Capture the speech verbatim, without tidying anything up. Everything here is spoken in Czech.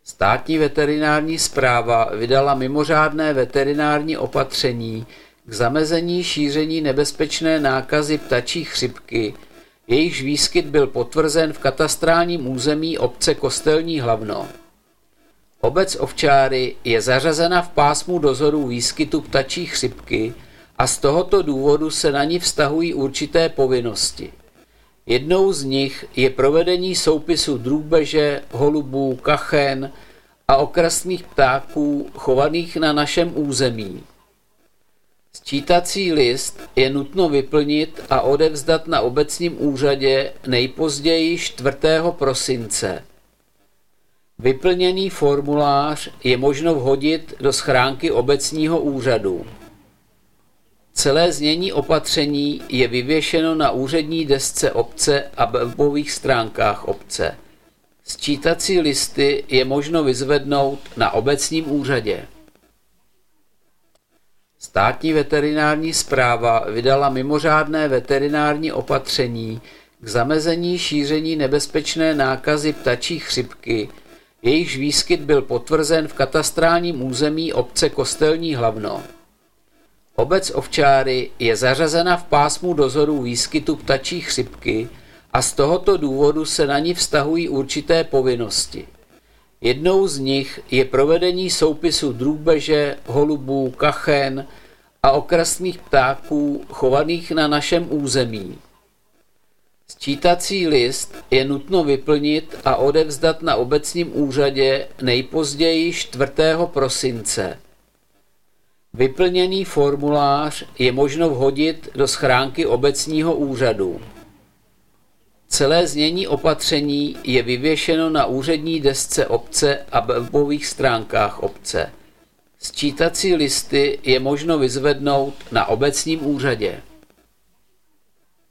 Státní veterinární správa vydala mimořádné veterinární opatření k zamezení šíření nebezpečné nákazy ptačí chřipky, jejichž výskyt byl potvrzen v katastrálním území obce Kostelní Hlavno. Obec Ovčáry je zařazena v pásmu dozoru výskytu ptačí chřipky a z tohoto důvodu se na ní vztahují určité povinnosti. Jednou z nich je provedení soupisu drůbeže, holubů, kachen a okrasných ptáků chovaných na našem území. Sčítací list je nutno vyplnit a odevzdat na obecním úřadě nejpozději čtvrtého prosince. Vyplněný formulář je možno vhodit do schránky obecního úřadu. Celé znění opatření je vyvěšeno na úřední desce obce a webových stránkách obce. Sčítací listy je možno vyzvednout na obecním úřadě. Státní veterinární správa vydala mimořádné veterinární opatření k zamezení šíření nebezpečné nákazy ptačí chřipky, jejichž výskyt byl potvrzen v katastrálním území obce Kostelní Hlavno. Obec Ovčáry je zařazena v pásmu dozoru výskytu ptačí chřipky a z tohoto důvodu se na ní vztahují určité povinnosti. Jednou z nich je provedení soupisu drůbeže, holubů, kachen a okrasných ptáků chovaných na našem území. Sčítací list je nutno vyplnit a odevzdat na obecním úřadě nejpozději čtvrtého prosince. Vyplněný formulář je možno vhodit do schránky obecního úřadu. Celé znění opatření je vyvěšeno na úřední desce obce a webových stránkách obce. Sčítací listy je možno vyzvednout na obecním úřadě.